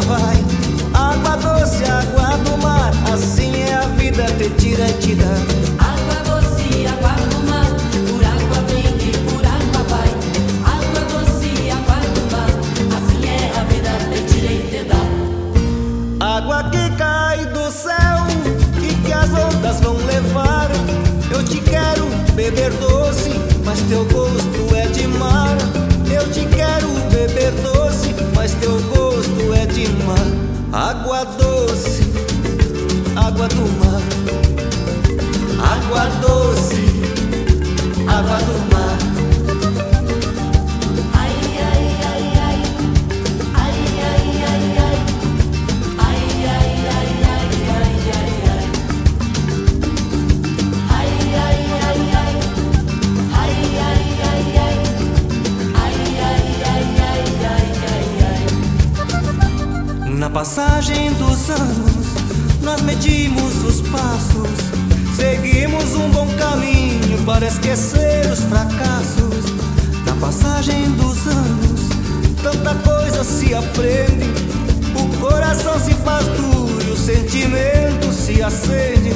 vai. Água doce, água do mar, assim é a vida, te tira e te dá. Água doce, água do mar, por água vem e por água vai. Água doce, água do mar, assim é a vida, te tira e te dá. Água que cai do céu e que as ondas vão levar. Eu te quero beber doce, mas teu gosto é de mar. Eu te quero beber doce, mas teu gosto é de mar. Água doce, água do mar. Água doce, água do mar. Ai, ai, ai, ai. Ai, ai, ai, ai. Ai, ai, ai, ai, ai, ai, ai. Ai, ai, ai, ai. Ai, ai, ai, ai. Ai, ai, ai, ai, ai, ai. Na passagem dos anos, nós medimos os passos. Seguimos um bom caminho para esquecer os fracassos. Na passagem dos anos, tanta coisa se aprende. O coração se faz duro e o sentimento se acende.